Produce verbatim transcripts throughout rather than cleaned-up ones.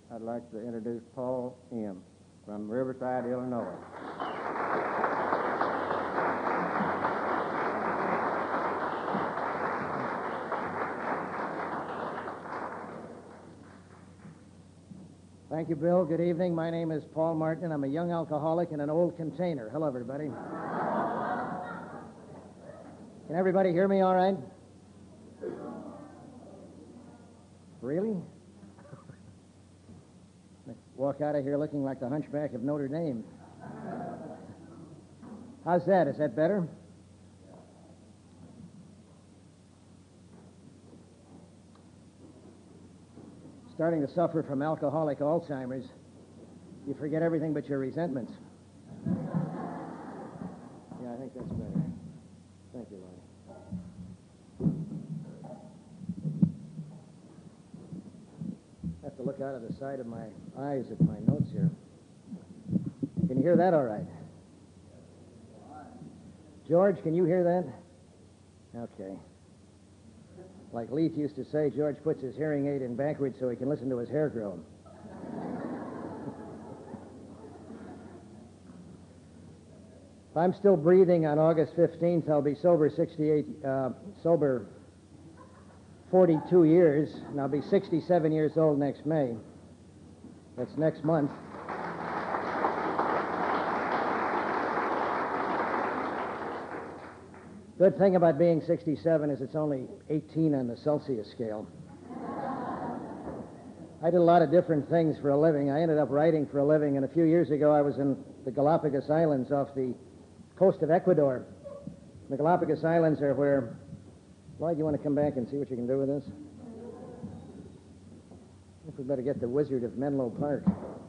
I'd like to introduce Paul M. from Riverside, Illinois. Thank you, Bill. Good evening. My name is Paul Martin. I'm a young alcoholic in an old container. Hello, everybody. Can everybody hear me all right? Really? Walk out of here looking like the Hunchback of Notre Dame. How's that? Is that better? Starting to suffer from alcoholic Alzheimer's. You forget everything but your resentments. Yeah, I think that's better. Thank you, Lonnie. I have to look out of the side of my eyes at my notes here. Can you hear that all right? George, can you hear that? Okay. Like Leith used to say, George puts his hearing aid in backwards so he can listen to his hair grow. If I'm still breathing on August fifteenth, I'll be sober sixty-eight, uh, sober forty-two years, and I'll be sixty-seven years old next May. That's next month. Good thing about being sixty-seven is it's only eighteen on the Celsius scale. I did a lot of different things for a living. I ended up writing for a living, and a few years ago I was in the Galapagos Islands off the coast of Ecuador. The Galapagos Islands are where... Lloyd, you want to come back and see what you can do with this? I think we better get the Wizard of Menlo Park.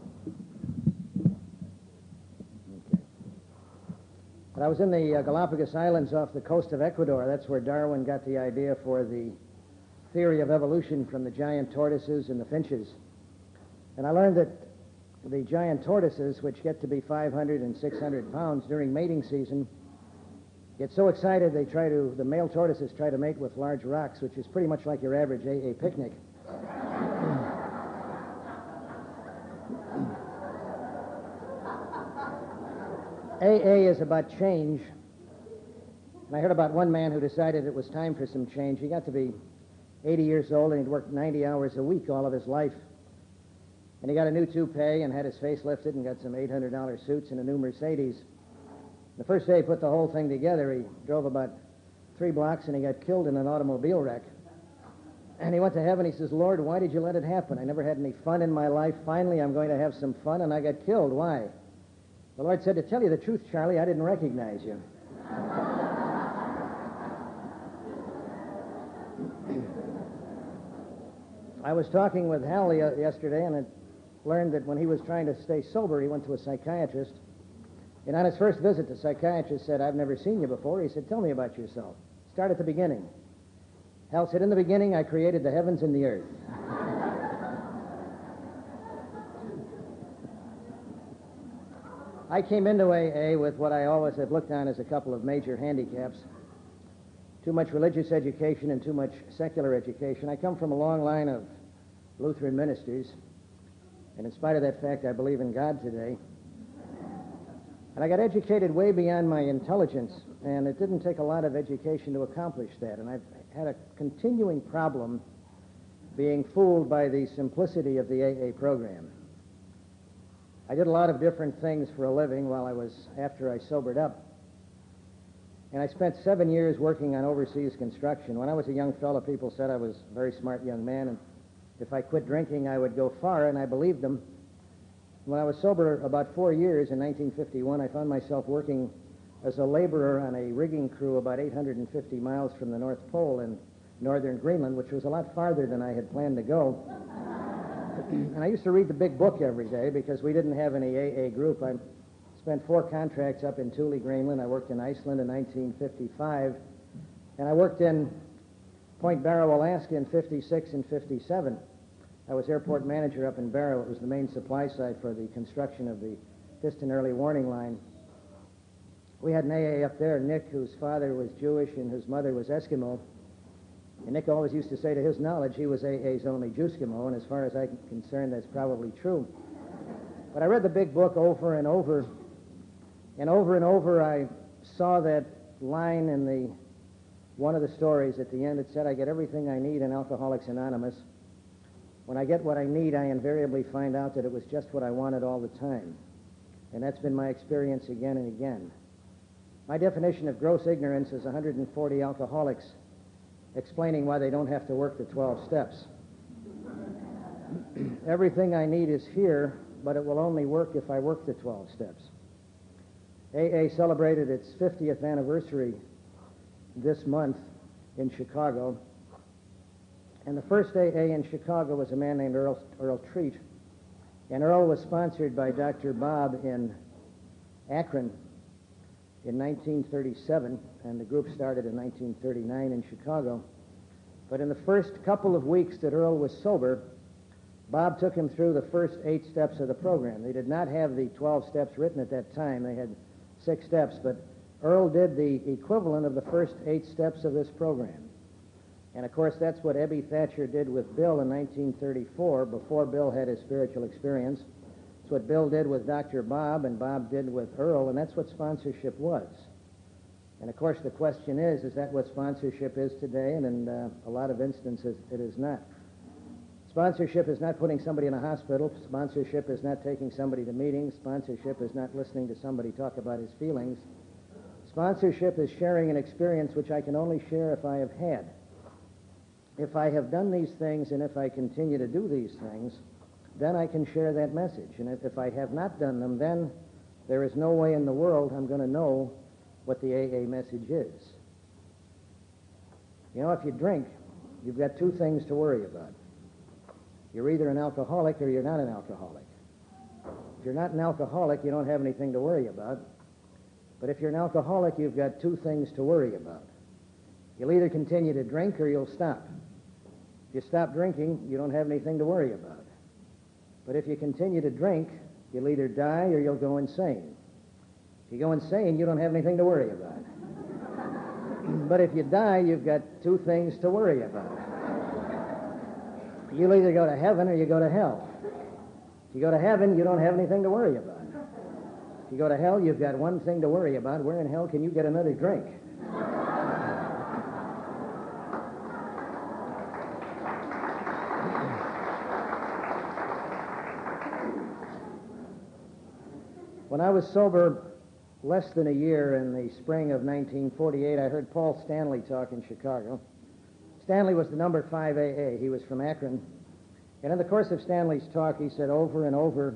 But I was in the uh, Galapagos Islands off the coast of Ecuador. That's where Darwin got the idea for the theory of evolution from the giant tortoises and the finches. And I learned that the giant tortoises, which get to be five hundred and six hundred pounds during mating season, get so excited they try to, the male tortoises try to mate with large rocks, which is pretty much like your average A A picnic. A A is about change. And I heard about one man who decided it was time for some change. He got to be eighty years old, and he'd worked ninety hours a week all of his life. And he got a new toupee and had his face lifted and got some eight hundred dollar suits and a new Mercedes. The first day he put the whole thing together, he drove about three blocks and he got killed in an automobile wreck. And he went to heaven. He says, Lord, why did you let it happen? I never had any fun in my life. Finally, I'm going to have some fun, and I got killed. Why? The Lord said, to tell you the truth, Charlie, I didn't recognize you. I was talking with Hal yesterday, and I learned that when he was trying to stay sober, he went to a psychiatrist. And on his first visit, the psychiatrist said, I've never seen you before. He said, tell me about yourself. Start at the beginning. Hal said, in the beginning, I created the heavens and the earth. I came into A A with what I always have looked on as a couple of major handicaps. Too much religious education and too much secular education. I come from a long line of Lutheran ministers, and in spite of that fact, I believe in God today. And I got educated way beyond my intelligence, and it didn't take a lot of education to accomplish that. And I've had a continuing problem being fooled by the simplicity of the A A program. I did a lot of different things for a living while I was, after I sobered up. And I spent seven years working on overseas construction. When I was a young fellow, people said I was a very smart young man, and if I quit drinking, I would go far, and I believed them. When I was sober about four years in nineteen fifty-one, I found myself working as a laborer on a rigging crew about eight hundred fifty miles from the North Pole in northern Greenland, which was a lot farther than I had planned to go. And I used to read the big book every day because we didn't have any A A group. I spent four contracts up in Thule, Greenland. I worked in Iceland in nineteen fifty-five, and I worked in Point Barrow, Alaska in fifty-six and fifty-seven. I was airport manager up in Barrow. It was the main supply site for the construction of the Piston Early Warning Line. We had an A A up there, Nick, whose father was Jewish and whose mother was Eskimo. And Nick always used to say, to his knowledge, he was A A's only Juskimo, and as far as I'm concerned, that's probably true. But I read the big book over and over, and over and over I saw that line in the one of the stories at the end. It said, I get everything I need in Alcoholics Anonymous. When I get what I need, I invariably find out that it was just what I wanted all the time. And that's been my experience again and again. My definition of gross ignorance is one hundred forty alcoholics explaining why they don't have to work the twelve steps. Everything I need is here, but it will only work if I work the twelve steps. A A celebrated its fiftieth anniversary this month in Chicago. And the first A A in Chicago was a man named Earl, Earl Treat. And Earl was sponsored by Doctor Bob in Akron in nineteen thirty-seven, and the group started in nineteen thirty-nine in Chicago. But in the first couple of weeks that Earl was sober, Bob took him through the first eight steps of the program. They did not have the twelve steps written at that time. They had six steps, but Earl did the equivalent of the first eight steps of this program. And, of course, that's what Ebby Thatcher did with Bill in nineteen thirty-four, before Bill had his spiritual experience. It's what Bill did with Doctor Bob, and Bob did with Earl, and that's what sponsorship was. And, of course, the question is, is that what sponsorship is today? And in uh, a lot of instances, it is not. Sponsorship is not putting somebody in a hospital. Sponsorship is not taking somebody to meetings. Sponsorship is not listening to somebody talk about his feelings. Sponsorship is sharing an experience which I can only share if I have had. If I have done these things and if I continue to do these things, then I can share that message. And if, if I have not done them, then there is no way in the world I'm going to know what the A A message is. You know, if you drink, you've got two things to worry about. You're either an alcoholic or you're not an alcoholic. If you're not an alcoholic, you don't have anything to worry about. But if you're an alcoholic, you've got two things to worry about. You'll either continue to drink or you'll stop. If you stop drinking, you don't have anything to worry about. But if you continue to drink, you'll either die or you'll go insane. If you go insane, you don't have anything to worry about. But if you die, you've got two things to worry about. You'll either go to heaven or you go to hell. If you go to heaven, you don't have anything to worry about. If you go to hell, you've got one thing to worry about. Where in hell can you get another drink? When I was sober less than a year in the spring of nineteen forty-eight, I heard Paul Stanley talk in Chicago. Stanley was the number five A A. He was from Akron. And in the course of Stanley's talk, he said over and over,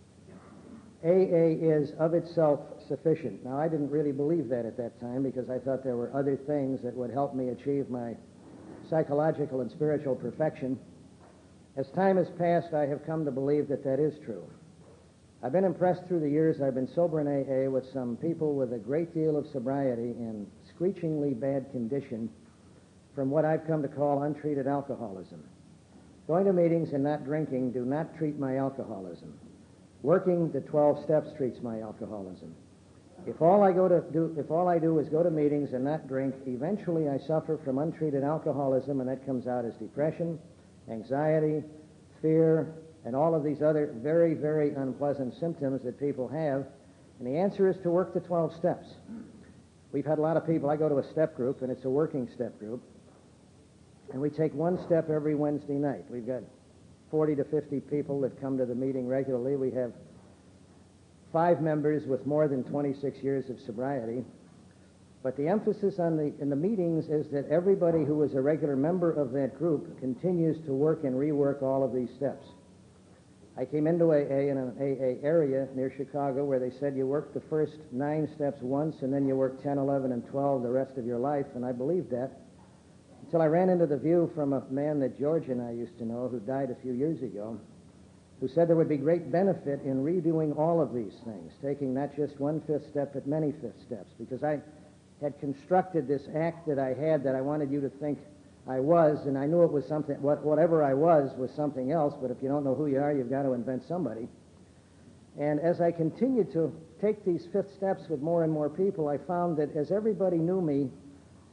A A is of itself sufficient. Now, I didn't really believe that at that time because I thought there were other things that would help me achieve my psychological and spiritual perfection. As time has passed, I have come to believe that that is true. I've been impressed through the years I've been sober in A A with some people with a great deal of sobriety in screechingly bad condition from what I've come to call untreated alcoholism. Going to meetings and not drinking do not treat my alcoholism. Working the twelve steps treats my alcoholism. If all I go to do, if all I do is go to meetings and not drink, eventually I suffer from untreated alcoholism, and that comes out as depression, anxiety, fear, and all of these other very, very unpleasant symptoms that people have. And the answer is to work the twelve steps. We've had a lot of people. I go to a step group, and it's a working step group. And we take one step every Wednesday night. We've got forty to fifty people that come to the meeting regularly. We have five members with more than twenty-six years of sobriety. But the emphasis on the, in the meetings is that everybody who is a regular member of that group continues to work and rework all of these steps. I came into A A in an A A area near Chicago where they said you work the first nine steps once and then you work ten, eleven, and twelve the rest of your life, and I believed that until I ran into the view from a man that George and I used to know who died a few years ago, who said there would be great benefit in redoing all of these things, taking not just one fifth step but many fifth steps, because I had constructed this act that I had that I wanted you to think I was, and I knew it was something, what, whatever I was was something else, but if you don't know who you are, you've got to invent somebody. And as I continued to take these fifth steps with more and more people, I found that as everybody knew me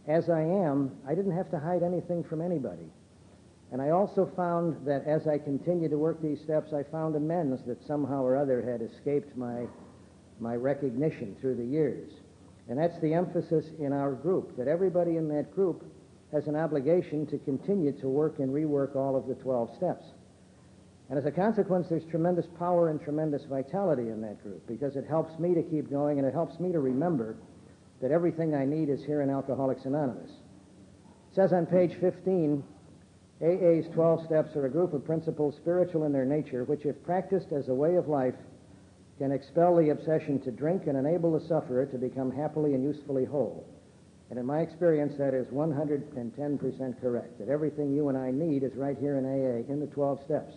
as I am, I didn't have to hide anything from anybody. And I also found that as I continued to work these steps, I found amends that somehow or other had escaped my, my recognition through the years. And that's the emphasis in our group, that everybody in that group has an obligation to continue to work and rework all of the twelve steps. And as a consequence, there's tremendous power and tremendous vitality in that group, because it helps me to keep going, and it helps me to remember that everything I need is here in Alcoholics Anonymous. It says on page fifteen, A A's twelve steps are a group of principles spiritual in their nature, which, if practiced as a way of life, can expel the obsession to drink and enable the sufferer to become happily and usefully whole. And in my experience, that is one hundred ten percent correct, that everything you and I need is right here in A A, in the twelve steps.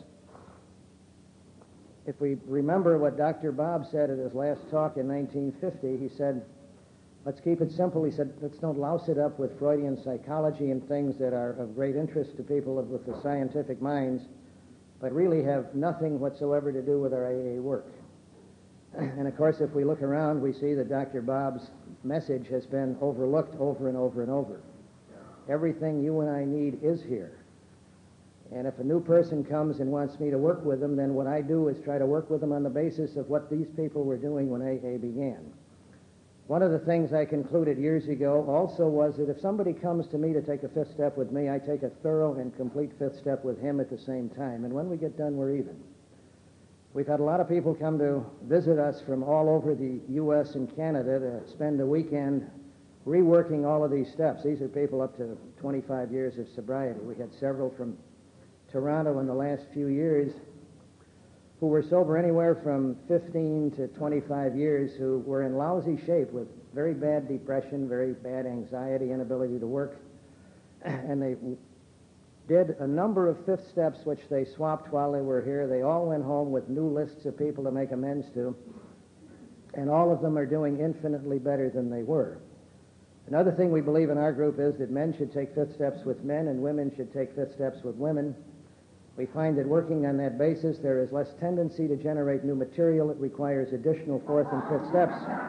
If we remember what Doctor Bob said at his last talk in nineteen fifty, he said, let's keep it simple. He said, let's don't louse it up with Freudian psychology and things that are of great interest to people of, with the scientific minds, but really have nothing whatsoever to do with our A A work. And of course, if we look around, we see that Doctor Bob's message has been overlooked over and over and over. Everything you and I need is here. And if a new person comes and wants me to work with them, then what I do is try to work with them on the basis of what these people were doing when A A began. One of the things I concluded years ago also was that if somebody comes to me to take a fifth step with me, I take a thorough and complete fifth step with him at the same time. And when we get done, we're even. We've had a lot of people come to visit us from all over the U S and Canada to spend a weekend reworking all of these steps. These are people up to twenty-five years of sobriety. We had several from Toronto in the last few years who were sober anywhere from fifteen to twenty-five years, who were in lousy shape with very bad depression, very bad anxiety, inability to work. And they did a number of fifth steps which they swapped while they were here. They all went home with new lists of people to make amends to, and all of them are doing infinitely better than they were. Another thing we believe in our group is that men should take fifth steps with men and women should take fifth steps with women. We find that working on that basis, there is less tendency to generate new material. It requires additional fourth and fifth steps.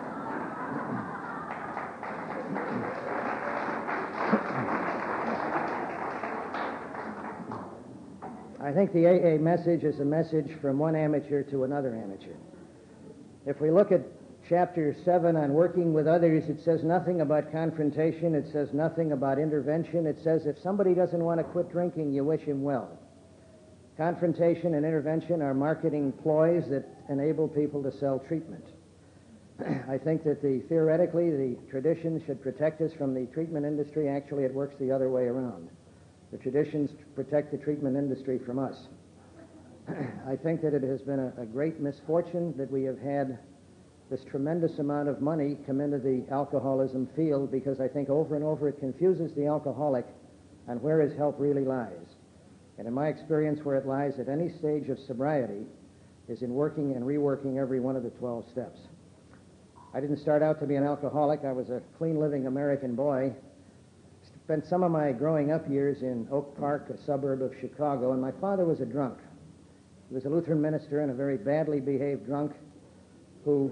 I think the A A message is a message from one amateur to another amateur. If we look at Chapter seven on working with others, it says nothing about confrontation. It says nothing about intervention. It says if somebody doesn't want to quit drinking, you wish him well. Confrontation and intervention are marketing ploys that enable people to sell treatment. I think that the theoretically the tradition should protect us from the treatment industry. Actually, it works the other way around. The traditions protect the treatment industry from us. I think that it has been a, a great misfortune that we have had this tremendous amount of money come into the alcoholism field, because I think over and over it confuses the alcoholic on where his help really lies. And in my experience, where it lies at any stage of sobriety is in working and reworking every one of the twelve steps. I didn't start out to be an alcoholic. I was a clean-living American boy. Spent some of my growing up years in Oak Park, a suburb of Chicago, and my father was a drunk. He was a Lutheran minister and a very badly behaved drunk who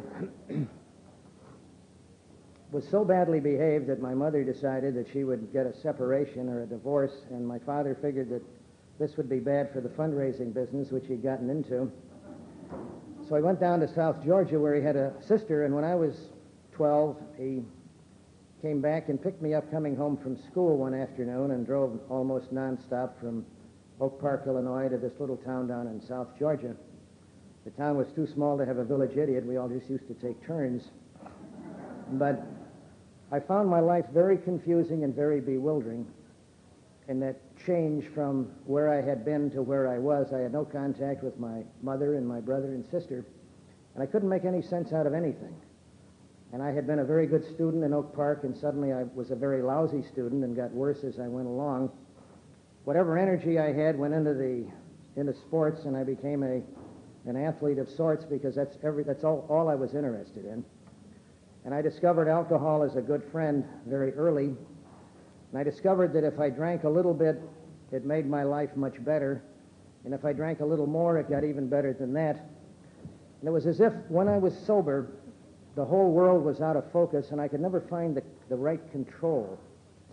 was so badly behaved that my mother decided that she would get a separation or a divorce, and my father figured that this would be bad for the fundraising business, which he'd gotten into. So he went down to South Georgia, where he had a sister, and when I was twelve, he came back and picked me up coming home from school one afternoon and drove almost nonstop from Oak Park, Illinois, to this little town down in South Georgia. The town was too small to have a village idiot. We all just used to take turns. But I found my life very confusing and very bewildering in that change from where I had been to where I was. I had no contact with my mother and my brother and sister, and I couldn't make any sense out of anything. And I had been a very good student in Oak Park, and suddenly I was a very lousy student and got worse as I went along. Whatever energy I had went into the into sports, and I became a an athlete of sorts, because that's every that's all, all I was interested in. And I discovered alcohol as a good friend very early. And I discovered that if I drank a little bit, it made my life much better. And if I drank a little more, it got even better than that. And it was as if when I was sober, the whole world was out of focus, and I could never find the, the right control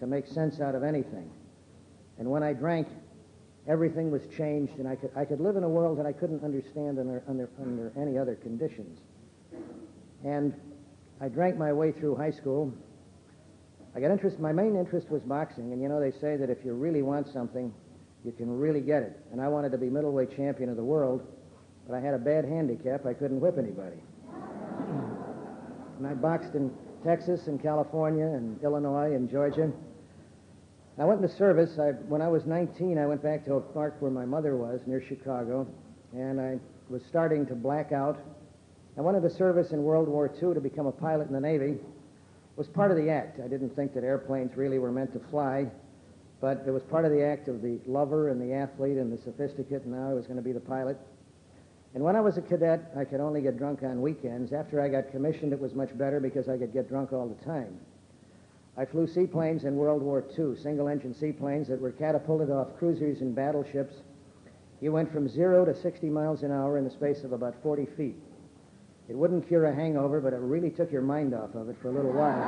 to make sense out of anything. And when I drank, everything was changed, and I could, I could live in a world that I couldn't understand under, under, under any other conditions. And I drank my way through high school. I got interest, my main interest was boxing, and you know, they say that if you really want something, you can really get it. And I wanted to be middleweight champion of the world, but I had a bad handicap. I couldn't whip anybody. And I boxed in Texas and California and Illinois and Georgia. I went into service. I, when I was nineteen, I went back to Oak Park where my mother was, near Chicago, and I was starting to black out. I went into service in World War Two to become a pilot in the Navy. It was part of the act. I didn't think that airplanes really were meant to fly, but it was part of the act of the lover and the athlete and the sophisticate, and now I was going to be the pilot. And when I was a cadet, I could only get drunk on weekends. After I got commissioned, it was much better because I could get drunk all the time. I flew seaplanes in World War Two, single-engine seaplanes that were catapulted off cruisers and battleships. You went from zero to sixty miles an hour in the space of about forty feet. It wouldn't cure a hangover, but it really took your mind off of it for a little while.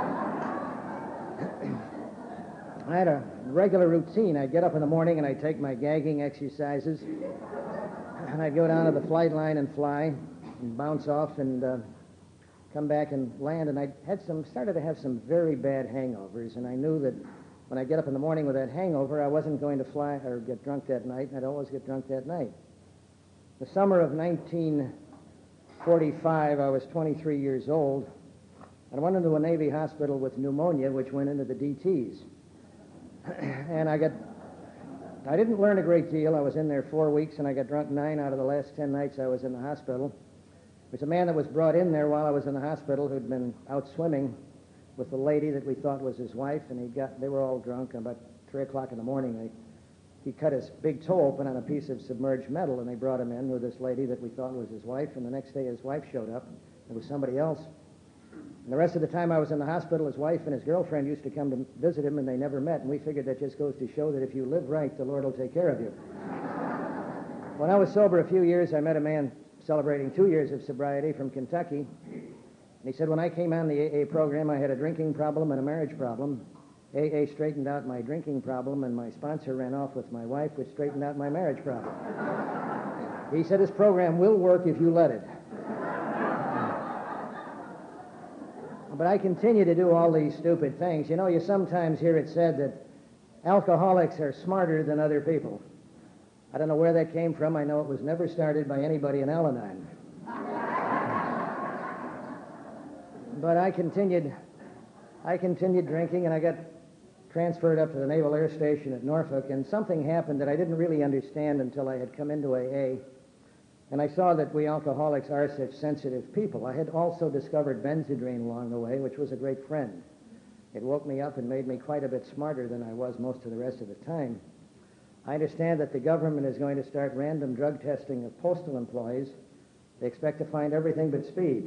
I had a regular routine. I'd get up in the morning and I'd take my gagging exercises, and I'd go down to the flight line and fly and bounce off and uh, come back and land, and I had some started to have some very bad hangovers, and I knew that when I get up in the morning with that hangover, I wasn't going to fly or get drunk that night, and I'd always get drunk that night. The summer of nineteen forty-five, I was twenty-three years old, and I went into a Navy hospital with pneumonia, which went into the D Ts. And I got, I didn't learn a great deal. I was in there four weeks, and I got drunk nine out of the last ten nights I was in the hospital. There was a man that was brought in there while I was in the hospital who'd been out swimming with the lady that we thought was his wife, and he got, they were all drunk, and about three o'clock in the morning, they, he cut his big toe open on a piece of submerged metal, and they brought him in with this lady that we thought was his wife, and the next day his wife showed up. It was somebody else. And the rest of the time I was in the hospital, his wife and his girlfriend used to come to visit him, and they never met, and we figured that just goes to show that if you live right, the Lord will take care of you. When I was sober a few years, I met a man celebrating two years of sobriety from Kentucky. And he said, when I came on the A A program, I had a drinking problem and a marriage problem. A A straightened out my drinking problem, and my sponsor ran off with my wife, which straightened out my marriage problem. He said, this program will work if you let it. But I continue to do all these stupid things. You know, you sometimes hear it said that alcoholics are smarter than other people. I don't know where that came from. I know it was never started by anybody in Al-Anon. But I continued, I continued drinking, and I got transferred up to the Naval Air Station at Norfolk, and something happened that I didn't really understand until I had come into A A. And I saw that we alcoholics are such sensitive people. I had also discovered Benzedrine along the way, which was a great friend. It woke me up and made me quite a bit smarter than I was most of the rest of the time. I understand that the government is going to start random drug testing of postal employees. They expect to find everything but speed.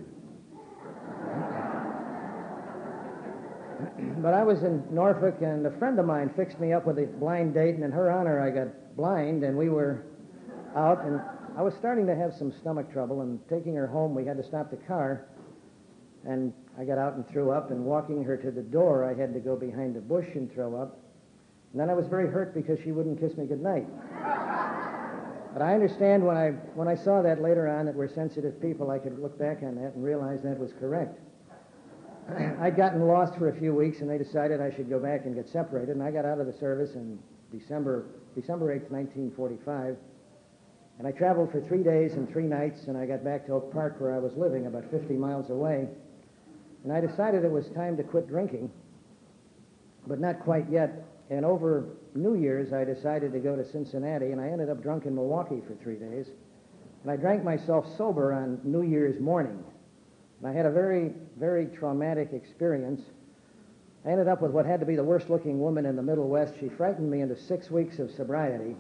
But I was in Norfolk, and a friend of mine fixed me up with a blind date, and in her honor, I got blind, and we were out, and I was starting to have some stomach trouble, and taking her home, we had to stop the car, and I got out and threw up, and walking her to the door, I had to go behind a bush and throw up. And then I was very hurt because she wouldn't kiss me goodnight. But I understand when I, when I saw that later on that we're sensitive people, I could look back on that and realize that was correct. I'd gotten lost for a few weeks, and they decided I should go back and get separated, and I got out of the service in December, December eighth, nineteen forty-five. And I traveled for three days and three nights, and I got back to Oak Park where I was living, about fifty miles away. And I decided it was time to quit drinking, but not quite yet. And over New Year's, I decided to go to Cincinnati, and I ended up drunk in Milwaukee for three days. And I drank myself sober on New Year's morning. And I had a very, very traumatic experience. I ended up with what had to be the worst-looking woman in the Middle West. She frightened me into six weeks of sobriety.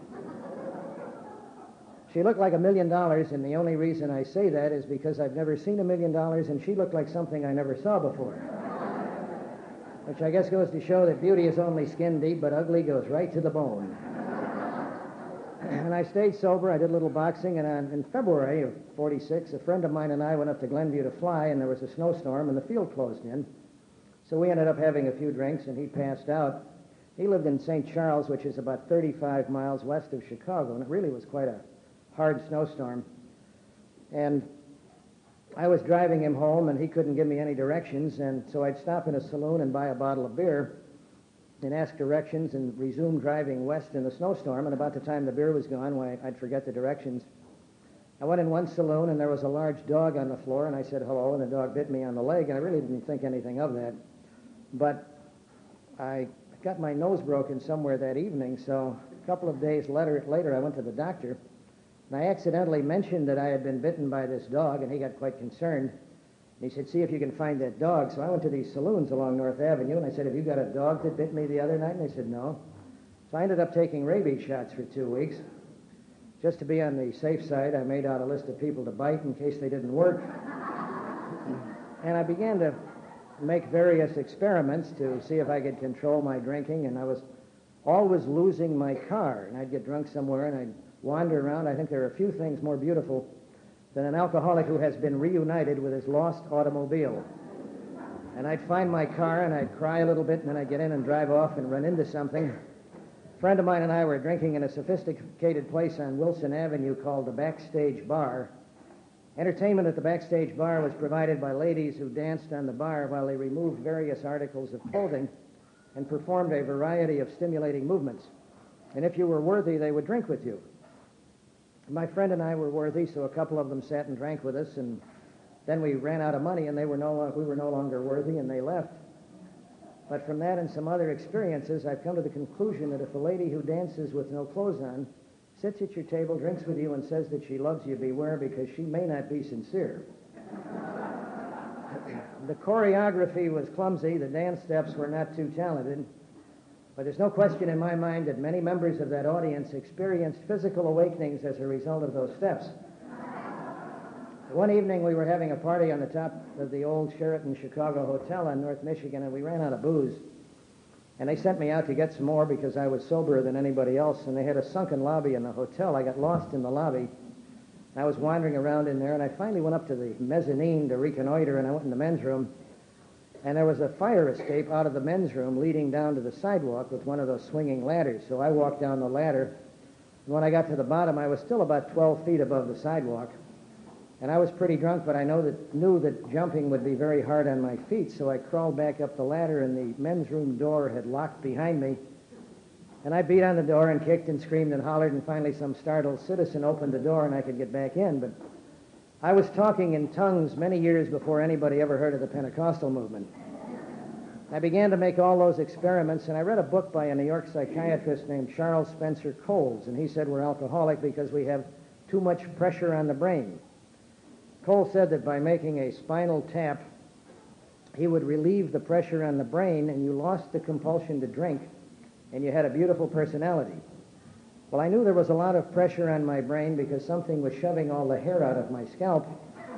She looked like a million dollars, and the only reason I say that is because I've never seen a million dollars, and she looked like something I never saw before. Which I guess goes to show that beauty is only skin deep, but ugly goes right to the bone. And I stayed sober. I did a little boxing, and on, in February of forty-six, a friend of mine and I went up to Glenview to fly, and there was a snowstorm, and the field closed in. So we ended up having a few drinks, and he passed out. He lived in Saint Charles, which is about thirty-five miles west of Chicago, and it really was quite a hard snowstorm. And I was driving him home, and he couldn't give me any directions, and so I'd stop in a saloon and buy a bottle of beer and ask directions and resume driving west in the snowstorm, and about the time the beer was gone, why, I'd forget the directions. I went in one saloon, and there was a large dog on the floor, and I said hello, and the dog bit me on the leg, and I really didn't think anything of that. But I got my nose broken somewhere that evening, so a couple of days later, later I went to the doctor, and I accidentally mentioned that I had been bitten by this dog, and he got quite concerned. And he said, see if you can find that dog. So I went to these saloons along North Avenue, and I said, have you got a dog that bit me the other night? And they said, no. So I ended up taking rabies shots for two weeks. Just to be on the safe side, I made out a list of people to bite in case they didn't work. And I began to make various experiments to see if I could control my drinking, and I was always losing my car, and I'd get drunk somewhere, and I'd wander around. I think there are a few things more beautiful than an alcoholic who has been reunited with his lost automobile. And I'd find my car, and I'd cry a little bit, and then I'd get in and drive off and run into something. A friend of mine and I were drinking in a sophisticated place on Wilson Avenue called the Backstage Bar. Entertainment at the Backstage Bar was provided by ladies who danced on the bar while they removed various articles of clothing and performed a variety of stimulating movements. And if you were worthy, they would drink with you. My friend and I were worthy, so a couple of them sat and drank with us, and then we ran out of money, and they were no, we were no longer worthy, and they left. But from that and some other experiences, I've come to the conclusion that if a lady who dances with no clothes on sits at your table, drinks with you, and says that she loves you, beware, because she may not be sincere. The choreography was clumsy, the dance steps were not too talented, but there's no question in my mind that many members of that audience experienced physical awakenings as a result of those steps. One evening we were having a party on the top of the old Sheraton Chicago Hotel on North Michigan, and we ran out of booze. And they sent me out to get some more because I was soberer than anybody else, and they had a sunken lobby in the hotel. I got lost in the lobby. I was wandering around in there, and I finally went up to the mezzanine to reconnoiter, and I went in the men's room. And there was a fire escape out of the men's room leading down to the sidewalk with one of those swinging ladders. So I walked down the ladder, and when I got to the bottom, I was still about twelve feet above the sidewalk. And I was pretty drunk, but I know that, knew that jumping would be very hard on my feet, so I crawled back up the ladder, and the men's room door had locked behind me. And I beat on the door and kicked and screamed and hollered, and finally some startled citizen opened the door, and I could get back in. But I was talking in tongues many years before anybody ever heard of the Pentecostal movement. I began to make all those experiments, and I read a book by a New York psychiatrist named Charles Spencer Coles, and he said we're alcoholic because we have too much pressure on the brain. Cole said that by making a spinal tap, he would relieve the pressure on the brain, and you lost the compulsion to drink, and you had a beautiful personality. Well, I knew there was a lot of pressure on my brain because something was shoving all the hair out of my scalp.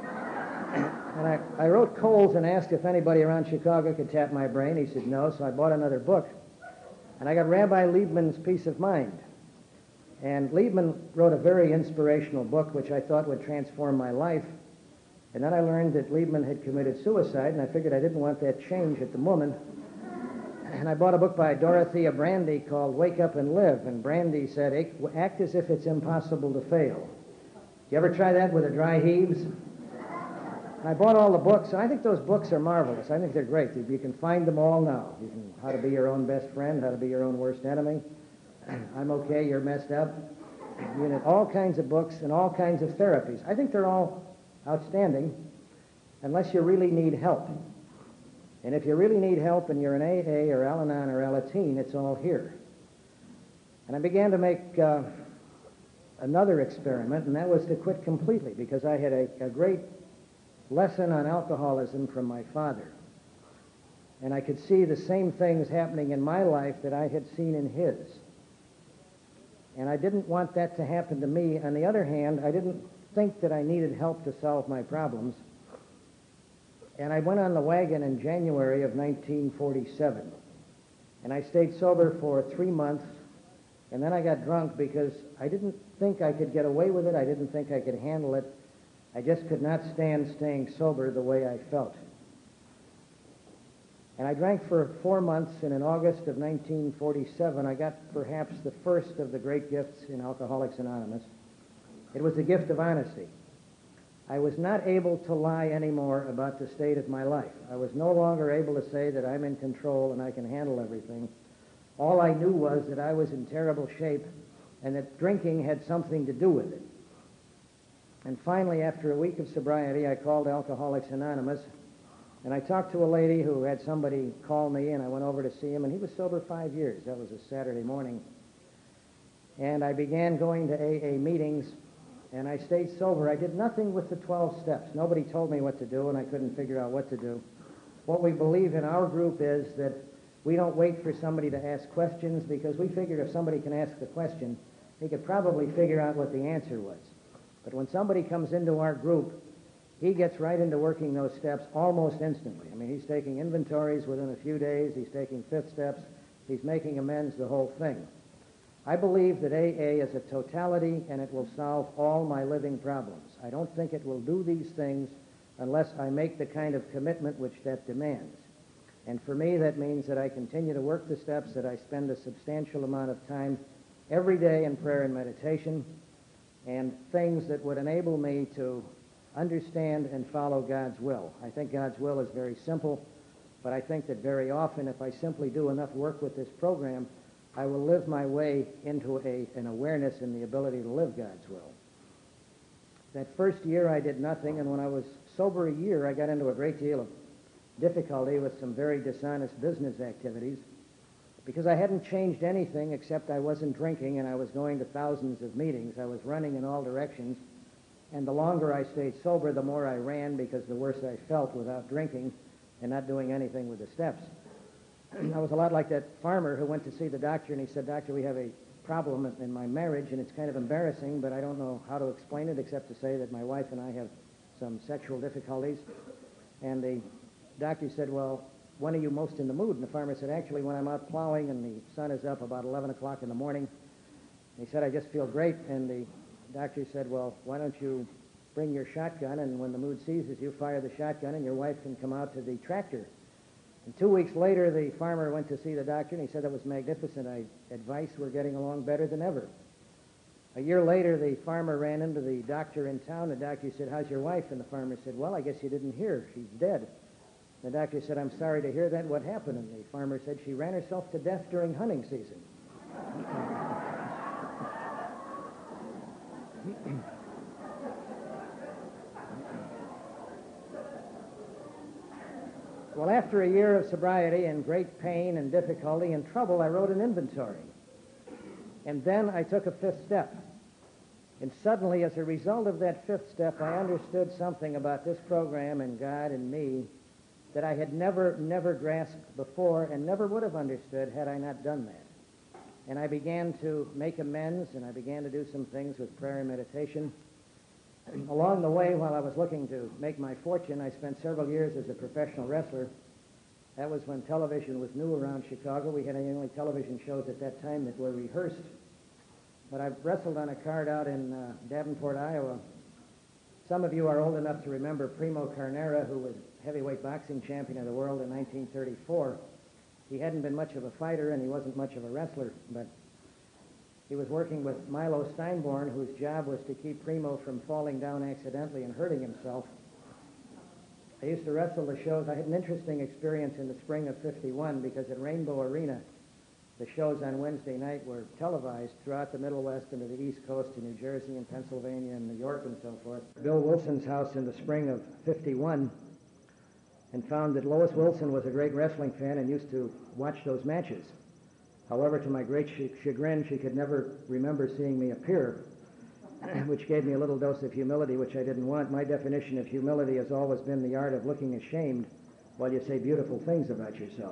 And I, I wrote Coles and asked if anybody around Chicago could tap my brain. He said no, so I bought another book. And I got Rabbi Liebman's Peace of Mind. And Liebman wrote a very inspirational book which I thought would transform my life. And then I learned that Liebman had committed suicide, and I figured I didn't want that change at the moment. And I bought a book by Dorothea Brandy called Wake Up and Live. And Brandy said, act as if it's impossible to fail. You ever try that with the dry heaves? I bought all the books, and I think those books are marvelous. I think they're great. You can find them all now. You can, How to Be Your Own Best Friend, How to Be Your Own Worst Enemy, I'm Okay, You're Messed Up. You know, all kinds of books and all kinds of therapies. I think they're all outstanding, unless you really need help. And if you really need help and you're an A A or Al-Anon or Alateen, it's all here. And I began to make uh, another experiment, and that was to quit completely, because I had a, a great lesson on alcoholism from my father. And I could see the same things happening in my life that I had seen in his. And I didn't want that to happen to me. On the other hand, I didn't think that I needed help to solve my problems. And I went on the wagon in January of nineteen forty-seven. And I stayed sober for three months. And then I got drunk because I didn't think I could get away with it. I didn't think I could handle it. I just could not stand staying sober the way I felt. And I drank for four months, and in August of nineteen forty-seven, I got perhaps the first of the great gifts in Alcoholics Anonymous. It was the gift of honesty. I was not able to lie anymore about the state of my life. I was no longer able to say that I'm in control and I can handle everything. All I knew was that I was in terrible shape and that drinking had something to do with it. And finally, after a week of sobriety, I called Alcoholics Anonymous, and I talked to a lady who had somebody call me, and I went over to see him, and he was sober five years. That was a Saturday morning. And I began going to A A meetings, and I stayed sober. I did nothing with the twelve steps. Nobody told me what to do, and I couldn't figure out what to do. What we believe in our group is that we don't wait for somebody to ask questions, because we figured if somebody can ask the question, he could probably figure out what the answer was. But when somebody comes into our group, he gets right into working those steps almost instantly. I mean, he's taking inventories within a few days. He's taking fifth steps. He's making amends, the whole thing. I believe that A A is a totality, and it will solve all my living problems. I don't think it will do these things unless I make the kind of commitment which that demands. And for me, that means that I continue to work the steps, that I spend a substantial amount of time every day in prayer and meditation, and things that would enable me to understand and follow God's will. I think God's will is very simple, but I think that very often, if I simply do enough work with this program, I will live my way into a, an awareness and the ability to live God's will. That first year I did nothing, and when I was sober a year, I got into a great deal of difficulty with some very dishonest business activities, because I hadn't changed anything except I wasn't drinking and I was going to thousands of meetings. I was running in all directions. And the longer I stayed sober, the more I ran, because the worse I felt without drinking and not doing anything with the steps. I was a lot like that farmer who went to see the doctor, and he said, "Doctor, we have a problem in, in my marriage, and it's kind of embarrassing, but I don't know how to explain it except to say that my wife and I have some sexual difficulties." And the doctor said, "Well, when are you most in the mood?" And the farmer said, "Actually, when I'm out plowing and the sun is up about eleven o'clock in the morning." And he said, "I just feel great." And the doctor said, "Well, why don't you bring your shotgun, and when the mood seizes you, fire the shotgun, and your wife can come out to the tractor." And two weeks later, the farmer went to see the doctor, and he said that was magnificent. I, advice, we're getting along better than ever. A year later, the farmer ran into the doctor in town. The doctor said, "How's your wife?" And the farmer said, "Well, I guess you didn't hear. She's dead." The doctor said, "I'm sorry to hear that. What happened?" And the farmer said, "She ran herself to death during hunting season." Well, after a year of sobriety and great pain and difficulty and trouble, I wrote an inventory. And then I took a fifth step. And suddenly, as a result of that fifth step, I understood something about this program and God and me that I had never, never grasped before and never would have understood had I not done that. And I began to make amends, and I began to do some things with prayer and meditation. Along the way, while I was looking to make my fortune, I spent several years as a professional wrestler. That was when television was new around Chicago. We had the only television shows at that time that were rehearsed. But I wrestled on a card out in uh, Davenport, Iowa. Some of you are old enough to remember Primo Carnera, who was heavyweight boxing champion of the world in nineteen thirty-four. He hadn't been much of a fighter, and he wasn't much of a wrestler, but he was working with Milo Steinborn, whose job was to keep Primo from falling down accidentally and hurting himself. I used to wrestle the shows. I had an interesting experience in the spring of fifty-one, because at Rainbow Arena, the shows on Wednesday night were televised throughout the Middle West and to the East Coast, to New Jersey and Pennsylvania and New York and so forth. Bill Wilson's house in the spring of fifty-one, and found that Lois Wilson was a great wrestling fan and used to watch those matches. However, to my great chagrin, she could never remember seeing me appear, which gave me a little dose of humility, which I didn't want. My definition of humility has always been the art of looking ashamed while you say beautiful things about yourself.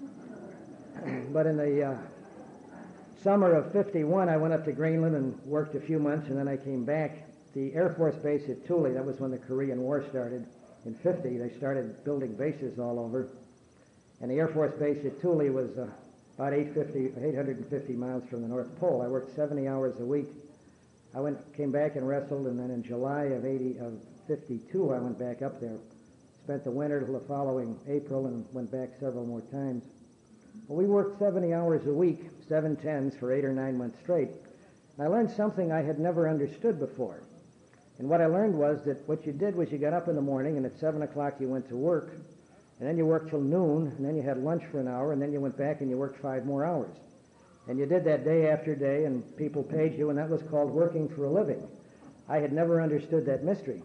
But in the uh, summer of fifty-one, I went up to Greenland and worked a few months, and then I came back. The Air Force Base at Thule, that was when the Korean War started. In fifty, they started building bases all over. And the Air Force Base at Thule was uh, about eight hundred fifty miles from the North Pole. I worked seventy hours a week. I went, came back and wrestled, and then in July of eighty, of fifty-two, I went back up there. spent the winter till the following April and went back several more times. Well, we worked seventy hours a week, seven tens for eight or nine months straight. And I learned something I had never understood before. And what I learned was that what you did was you got up in the morning, and at seven o'clock you went to work, and then you worked till noon, and then you had lunch for an hour, and then you went back and you worked five more hours. And you did that day after day, and people paid you, and that was called working for a living. I had never understood that mystery.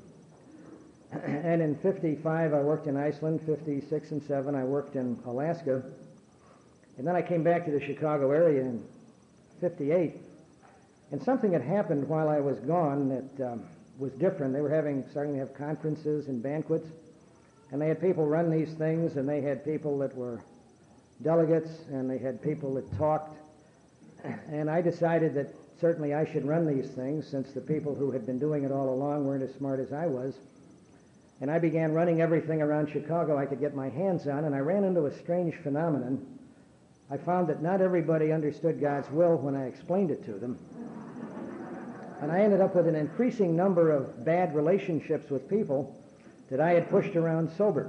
And in fifty-five, I worked in Iceland. fifty-six and seven, I worked in Alaska. And then I came back to the Chicago area in fifty-eight. And something had happened while I was gone that um, was different. They were having, starting to have conferences and banquets. And they had people run these things, and they had people that were delegates, and they had people that talked. And I decided that certainly I should run these things, since the people who had been doing it all along weren't as smart as I was. And I began running everything around Chicago I could get my hands on, and I ran into a strange phenomenon. I found that not everybody understood God's will when I explained it to them. And I ended up with an increasing number of bad relationships with people that I had pushed around sober.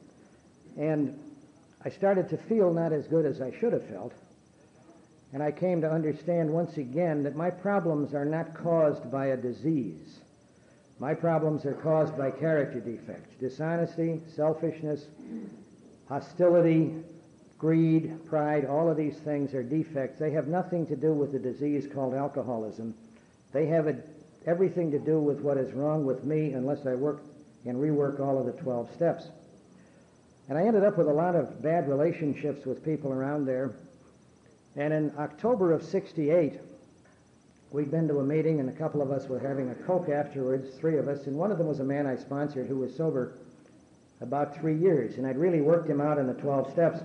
And I started to feel not as good as I should have felt. And I came to understand once again that my problems are not caused by a disease. My problems are caused by character defects, dishonesty, selfishness, hostility, greed, pride. All of these things are defects. They have nothing to do with the disease called alcoholism. They have a, everything to do with what is wrong with me unless I work and rework all of the twelve steps. And I ended up with a lot of bad relationships with people around there. And in October of sixty-eight, we'd been to a meeting, and a couple of us were having a Coke afterwards, three of us, and one of them was a man I sponsored who was sober about three years, and I'd really worked him out in the twelve steps.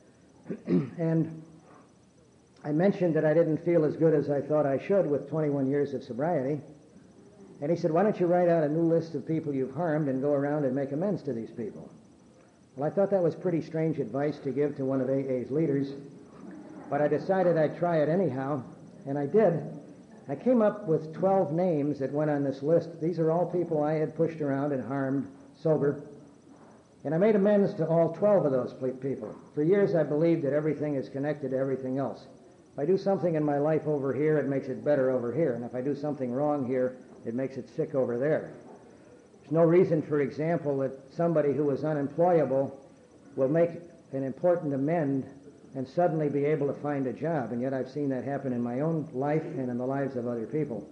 And I mentioned that I didn't feel as good as I thought I should with twenty-one years of sobriety. And he said, why don't you write out a new list of people you've harmed and go around and make amends to these people? Well, I thought that was pretty strange advice to give to one of A A's leaders, but I decided I'd try it anyhow, and I did. I came up with twelve names that went on this list. These are all people I had pushed around and harmed sober, and I made amends to all twelve of those people. For years I believed that everything is connected to everything else. If I do something in my life over here, it makes it better over here, and if I do something wrong here, it makes it sick over there. There's no reason, for example, that somebody who is unemployable will make an important amend and suddenly be able to find a job, and yet I've seen that happen in my own life and in the lives of other people.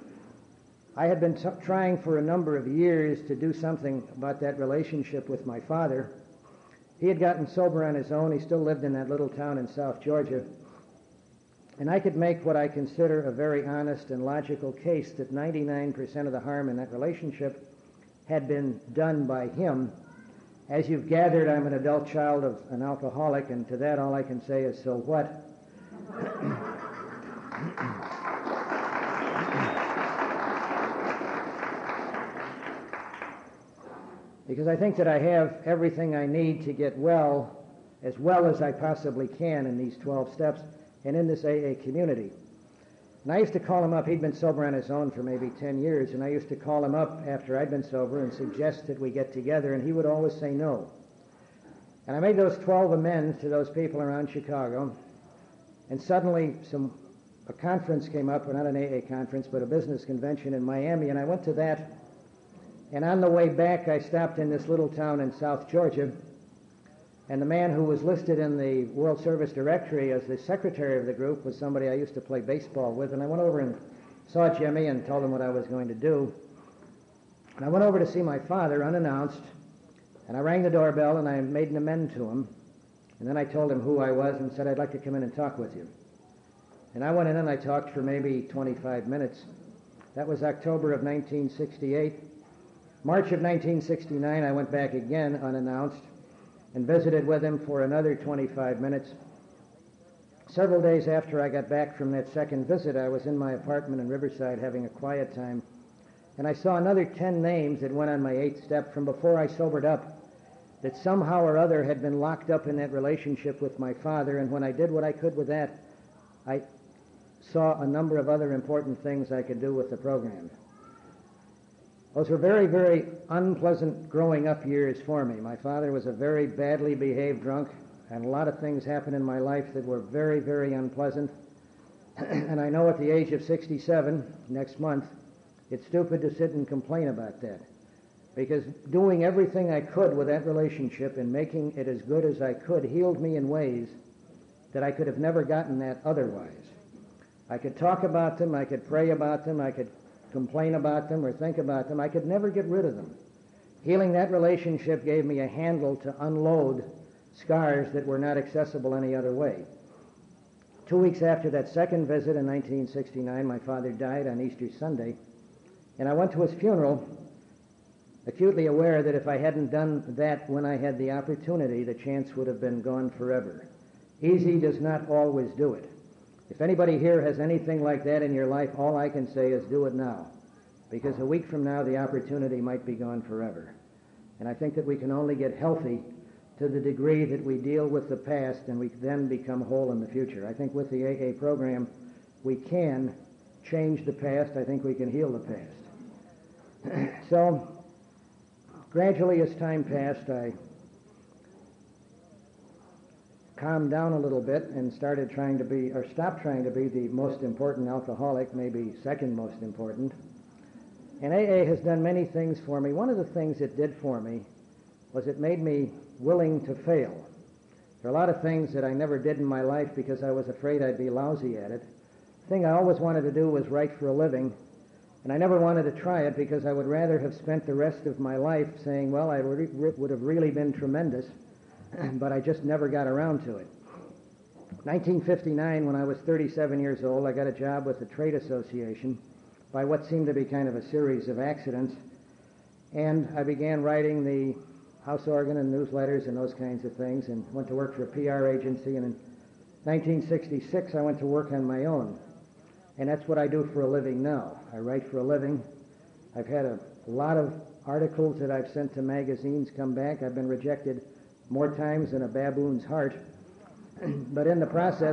I had been t- trying for a number of years to do something about that relationship with my father. He had gotten sober on his own. He still lived in that little town in South Georgia. And I could make what I consider a very honest and logical case that ninety-nine percent of the harm in that relationship had been done by him. As you've gathered, I'm an adult child of an alcoholic, and to that all I can say is, so what? Because I think that I have everything I need to get well, as well as I possibly can in these twelve steps and in this A A community. And I used to call him up. He'd been sober on his own for maybe ten years, and I used to call him up after I'd been sober and suggest that we get together, and he would always say no. And I made those twelve amends to those people around Chicago, and suddenly some a conference came up, well, not an A A conference, but a business convention in Miami, and I went to that, and on the way back I stopped in this little town in South Georgia, and the man who was listed in the World Service Directory as the secretary of the group was somebody I used to play baseball with, and I went over and saw Jimmy and told him what I was going to do. And I went over to see my father unannounced, and I rang the doorbell, and I made an amend to him, and then I told him who I was and said, I'd like to come in and talk with you. And I went in and I talked for maybe twenty-five minutes. That was October of nineteen sixty-eight. March of nineteen sixty-nine, I went back again unannounced and visited with him for another twenty-five minutes. Several days after I got back from that second visit, I was in my apartment in Riverside having a quiet time, and I saw another ten names that went on my eighth step from before I sobered up, that somehow or other had been locked up in that relationship with my father, and when I did what I could with that, I saw a number of other important things I could do with the program. Those were very, very unpleasant growing up years for me. My father was a very badly behaved drunk, and a lot of things happened in my life that were very, very unpleasant. And I know at the age of sixty-seven, next month, it's stupid to sit and complain about that. Because doing everything I could with that relationship and making it as good as I could healed me in ways that I could have never gotten that otherwise. I could talk about them, I could pray about them, I could complain about them or think about them. I could never get rid of them. Healing that relationship gave me a handle to unload scars that were not accessible any other way. Two weeks after that second visit in nineteen sixty-nine, my father died on Easter Sunday, and I went to his funeral acutely aware that if I hadn't done that when I had the opportunity, the chance would have been gone forever. Easy does not always do it. If anybody here has anything like that in your life, all I can say is do it now, because a week from now the opportunity might be gone forever. And I think that we can only get healthy to the degree that we deal with the past and we then become whole in the future. I think with the A A program we can change the past. I think we can heal the past. So gradually as time passed, I calmed down a little bit and started trying to be, or stopped trying to be the most important alcoholic, maybe second most important. And A A has done many things for me. One of the things it did for me was it made me willing to fail. There are a lot of things that I never did in my life because I was afraid I'd be lousy at it. The thing I always wanted to do was write for a living, and I never wanted to try it because I would rather have spent the rest of my life saying, well, I re- would have really been tremendous, but I just never got around to it. nineteen fifty-nine, when I was thirty-seven years old, I got a job with the Trade Association by what seemed to be kind of a series of accidents, and I began writing the house organ and newsletters and those kinds of things, and went to work for a P R agency, and in nineteen sixty-six I went to work on my own, and that's what I do for a living now. I write for a living. I've had a lot of articles that I've sent to magazines come back. I've been rejected more times than a baboon's heart, but in the process,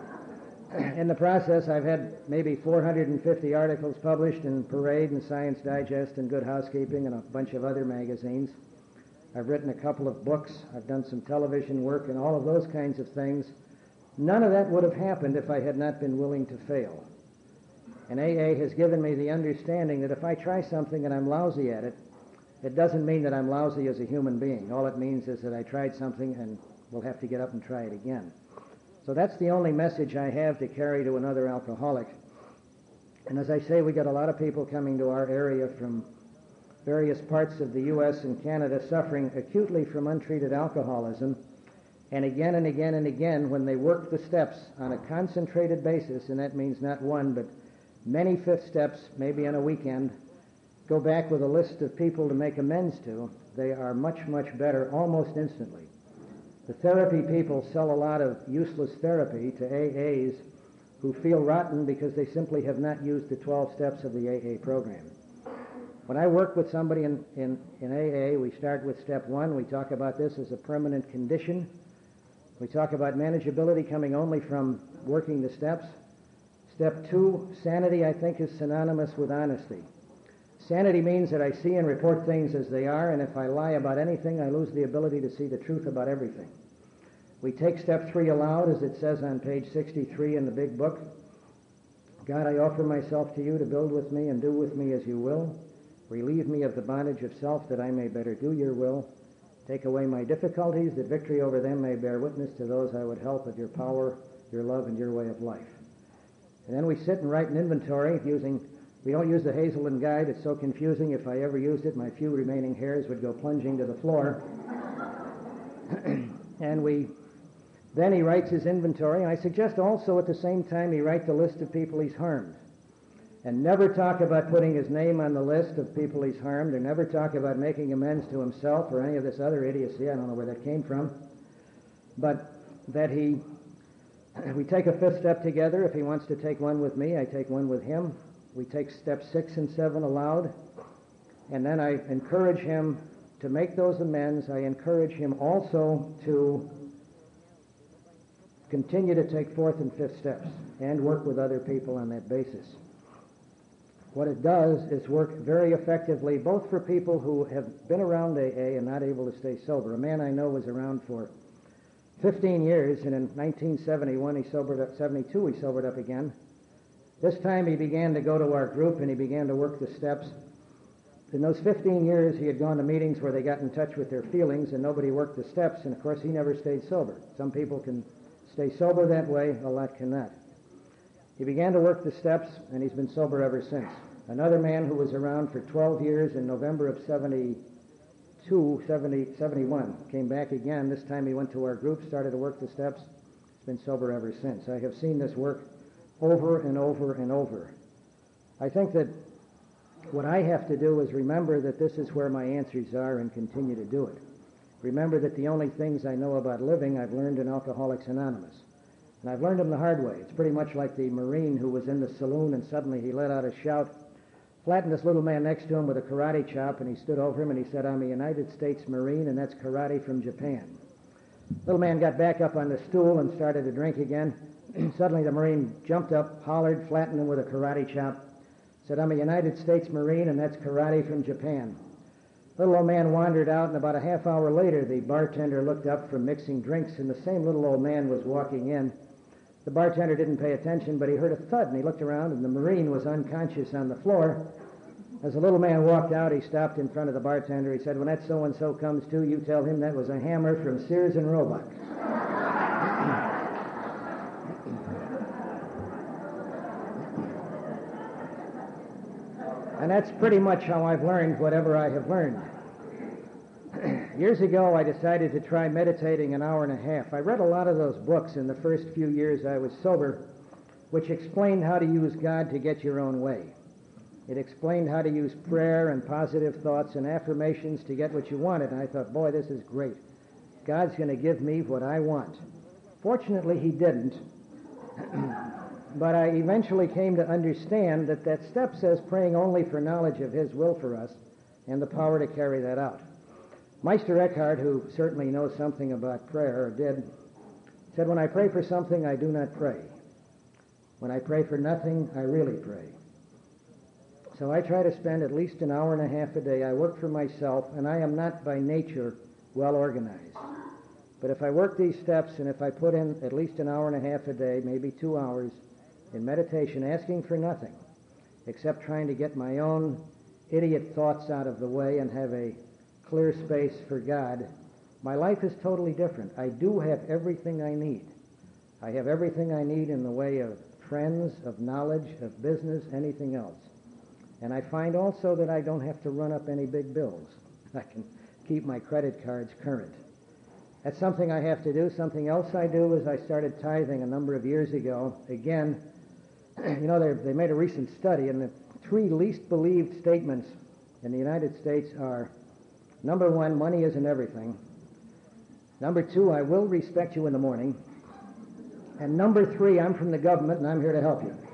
in the process, I've had maybe four hundred fifty articles published in Parade and Science Digest and Good Housekeeping and a bunch of other magazines. I've written a couple of books. I've done some television work and all of those kinds of things. None of that would have happened if I had not been willing to fail. And A A has given me the understanding that if I try something and I'm lousy at it, it doesn't mean that I'm lousy as a human being. All it means is that I tried something and will have to get up and try it again. So that's the only message I have to carry to another alcoholic. And as I say, we got a lot of people coming to our area from various parts of the U S and Canada suffering acutely from untreated alcoholism. And again and again and again, when they work the steps on a concentrated basis, and that means not one, but many fifth steps, maybe on a weekend, go back with a list of people to make amends to, they are much, much better almost instantly. The therapy people sell a lot of useless therapy to A As who feel rotten because they simply have not used the twelve steps of the A A program. When I work with somebody in, in, in A A, we start with step one. We talk about this as a permanent condition. We talk about manageability coming only from working the steps. Step two, sanity, I think, is synonymous with honesty. Sanity means that I see and report things as they are, and if I lie about anything, I lose the ability to see the truth about everything. We take step three aloud, as it says on page sixty-three in the big book. God, I offer myself to you to build with me and do with me as you will. Relieve me of the bondage of self that I may better do your will. Take away my difficulties, that victory over them may bear witness to those I would help of your power, your love, and your way of life. And then we sit and write an inventory using, we don't use the Hazelden Guide. It's so confusing. If I ever used it, my few remaining hairs would go plunging to the floor. And we, then he writes his inventory. And I suggest also at the same time he write the list of people he's harmed. And never talk about putting his name on the list of people he's harmed, or never talk about making amends to himself or any of this other idiocy. I don't know where that came from. But that he, we take a fifth step together. If he wants to take one with me, I take one with him. We take steps six and seven aloud. And then I encourage him to make those amends. I encourage him also to continue to take fourth and fifth steps and work with other people on that basis. What it does is work very effectively both for people who have been around A A and not able to stay sober. A man I know was around for fifteen years, and in nineteen seventy-one, he sobered up, seventy-two, he sobered up again. This time he began to go to our group and he began to work the steps. In those fifteen years, he had gone to meetings where they got in touch with their feelings and nobody worked the steps, and of course he never stayed sober. Some people can stay sober that way, a lot cannot. He began to work the steps, and he's been sober ever since. Another man who was around for twelve years in November of seventy-two, seventy, seventy-one, came back again. This time he went to our group, started to work the steps. He's been sober ever since. I have seen this work over and over and over. I think that what I have to do is remember that this is where my answers are and continue to do it. Remember that the only things I know about living I've learned in Alcoholics Anonymous. And I've learned them the hard way. It's pretty much like the Marine who was in the saloon and suddenly he let out a shout, flattened this little man next to him with a karate chop, and he stood over him and he said, "I'm a United States Marine, and that's karate from Japan." Little man got back up on the stool and started to drink again. Suddenly the Marine jumped up, hollered, flattened him with a karate chop, said, "I'm a United States Marine, and that's karate from Japan." Little old man wandered out, and about a half hour later, the bartender looked up from mixing drinks, and the same little old man was walking in. The bartender didn't pay attention, but he heard a thud, and he looked around, and the Marine was unconscious on the floor. As the little man walked out, he stopped in front of the bartender. He said, "When that so-and-so comes to, you tell him that was a hammer from Sears and Roebuck." And that's pretty much how I've learned whatever I have learned. Years ago, I decided to try meditating an hour and a half. I read a lot of those books in the first few years I was sober, which explained how to use God to get your own way. It explained how to use prayer and positive thoughts and affirmations to get what you wanted. And I thought, boy, this is great. God's going to give me what I want. Fortunately, he didn't. But I eventually came to understand that that step says praying only for knowledge of his will for us and the power to carry that out. Meister Eckhart, who certainly knows something about prayer, or did, said, "When I pray for something, I do not pray. When I pray for nothing, I really pray." So I try to spend at least an hour and a half a day. I work for myself, and I am not by nature well organized. But if I work these steps, and if I put in at least an hour and a half a day, maybe two hours, in meditation, asking for nothing, except trying to get my own idiot thoughts out of the way and have a clear space for God, my life is totally different. I do have everything I need. I have everything I need in the way of friends, of knowledge, of business, anything else. And I find also that I don't have to run up any big bills. I can keep my credit cards current. That's something I have to do. Something else I do is I started tithing a number of years ago. Again, you know, they they made a recent study, and the three least believed statements in the United States are, number one, money isn't everything. Number two, I will respect you in the morning. And number three, I'm from the government, and I'm here to help you.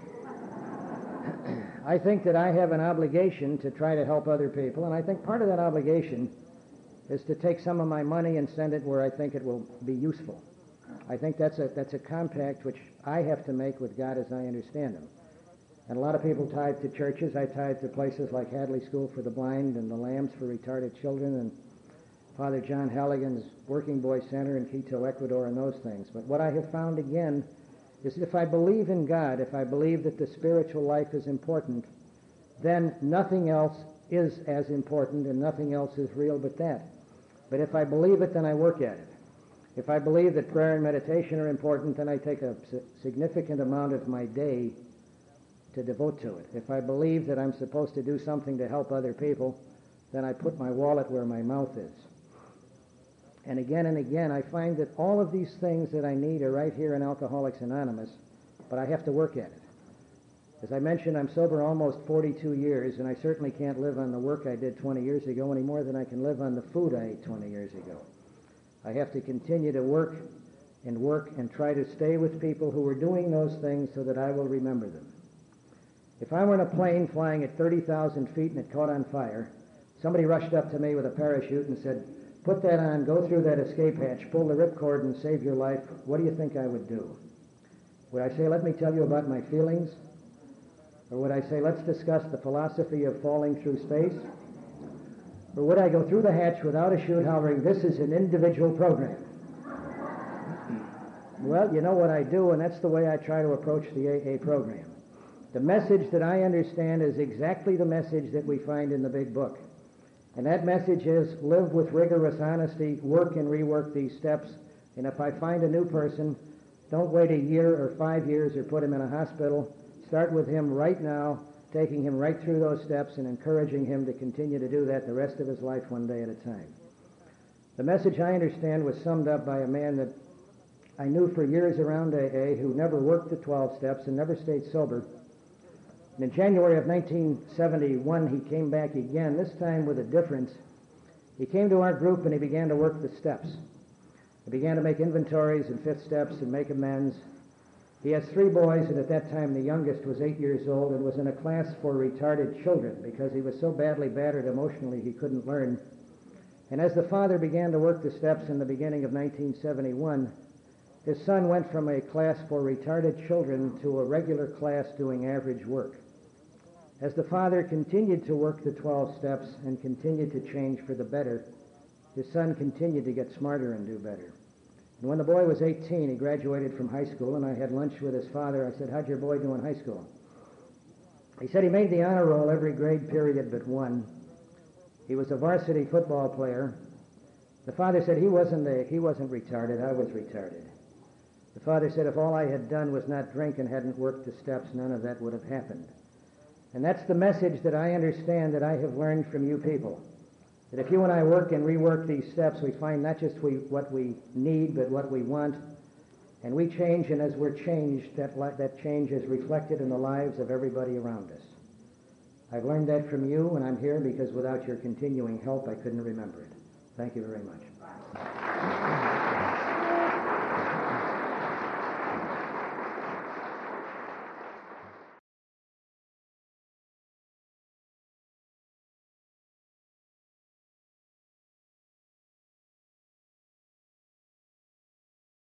I think that I have an obligation to try to help other people, and I think part of that obligation is to take some of my money and send it where I think it will be useful. I think that's a that's a compact which I have to make with God as I understand him. And a lot of people tithe to churches. I tithe to places like Hadley School for the Blind and the Lambs for Retarded Children and Father John Halligan's Working Boy Center in Quito, Ecuador, and those things. But what I have found again is if I believe in God, if I believe that the spiritual life is important, then nothing else is as important and nothing else is real but that. But if I believe it, then I work at it. If I believe that prayer and meditation are important, then I take a significant amount of my day to devote to it. If I believe that I'm supposed to do something to help other people, then I put my wallet where my mouth is. And again and again, I find that all of these things that I need are right here in Alcoholics Anonymous, but I have to work at it. As I mentioned, I'm sober almost forty-two years, and I certainly can't live on the work I did twenty years ago any more than I can live on the food I ate twenty years ago. I have to continue to work and work and try to stay with people who are doing those things so that I will remember them. If I were in a plane flying at thirty thousand feet and it caught on fire, somebody rushed up to me with a parachute and said, "Put that on, go through that escape hatch, pull the ripcord and save your life," what do you think I would do? Would I say, "Let me tell you about my feelings"? Or would I say, let's discuss the philosophy of falling through space? Or would I go through the hatch without a chute hollering, this is an individual program? Well, you know what I do, and that's the way I try to approach the A A program. The message that I understand is exactly the message that we find in the big book. And that message is live with rigorous honesty, work and rework these steps, and if I find a new person, don't wait a year or five years or put him in a hospital. Start with him right now, taking him right through those steps and encouraging him to continue to do that the rest of his life one day at a time. The message I understand was summed up by a man that I knew for years around A A who never worked the twelve steps and never stayed sober. And in January of nineteen seventy-one, he came back again, this time with a difference. He came to our group and he began to work the steps. He began to make inventories and fifth steps and make amends. He has three boys, and at that time the youngest was eight years old and was in a class for retarded children because he was so badly battered emotionally he couldn't learn. And as the father began to work the steps in the beginning of nineteen seventy-one, his son went from a class for retarded children to a regular class doing average work. As the father continued to work the twelve steps and continued to change for the better, his son continued to get smarter and do better. And when the boy was eighteen, he graduated from high school, and I had lunch with his father. I said, how'd your boy do in high school? He said he made the honor roll every grade period but one. He was a varsity football player. The father said he wasn't, a, he wasn't retarded, I was retarded. The father said if all I had done was not drink and hadn't worked the steps, none of that would have happened. And that's the message that I understand that I have learned from you people. That if you and I work and rework these steps, we find not just we, what we need, but what we want. And we change, and as we're changed, that, li- that change is reflected in the lives of everybody around us. I've learned that from you, and I'm here because without your continuing help, I couldn't remember it. Thank you very much.